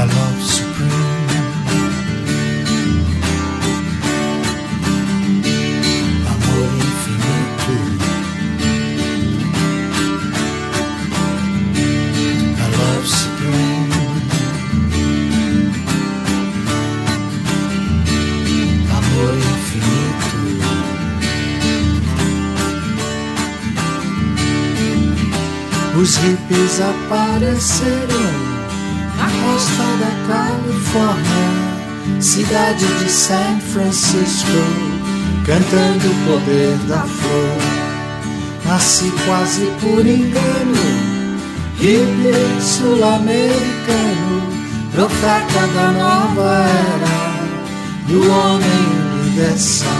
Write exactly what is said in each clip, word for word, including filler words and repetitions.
a love supreme, amor infinito, a love supreme, amor infinito. Os hippies apareceram na costa da Califórnia, cidade de San Francisco, cantando o poder da flor. Nasci quase por engano, hippie sul-americano, profeta da nova era, do homem universal.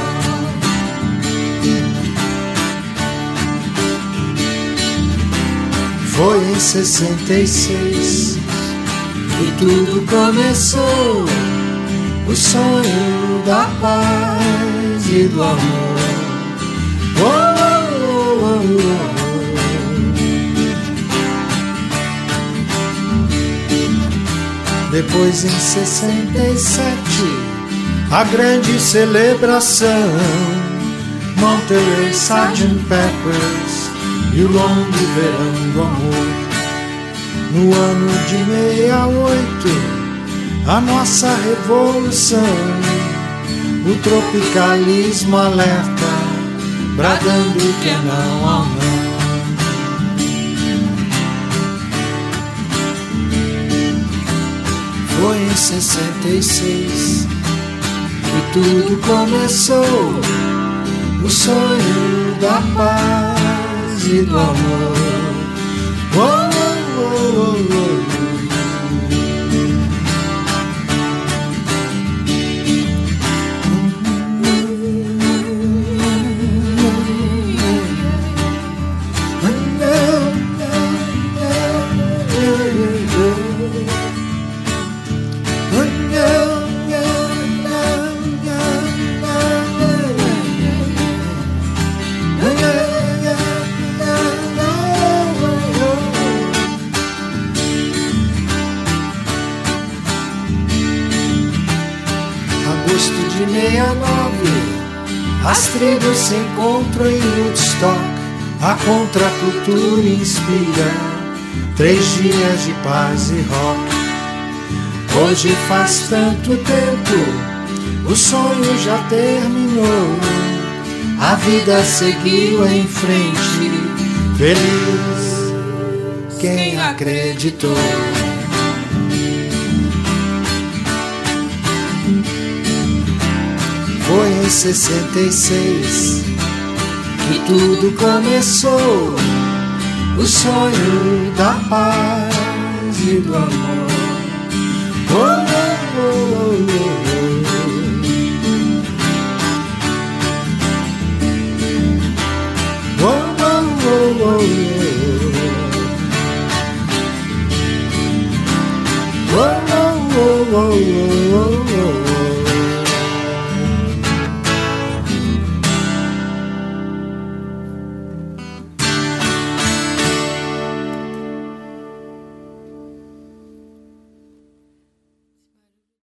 Foi em sessenta e seis que tudo começou, o sonho da paz e do amor. Oh, oh, oh, oh. Depois em sessenta e sete, a grande celebração, Monterey sergeant Peppers e o longo verão do amor. No ano de meia oito, a nossa revolução, o tropicalismo alerta, bradando que não há não. Foi em sessenta e seis que tudo começou, o sonho da paz e do amor. Oh, oh, oh, oh. As tribos se encontram em Woodstock, a contracultura inspira três dias de paz e rock. Hoje faz tanto tempo, o sonho já terminou, a vida seguiu em frente, feliz quem acreditou. Foi em sessenta e seis que tudo começou, o sonho da paz e do amor. Oh, oh, oh, oh, oh. Oh, oh, oh, oh, oh. Oh, oh, oh, oh, oh, oh.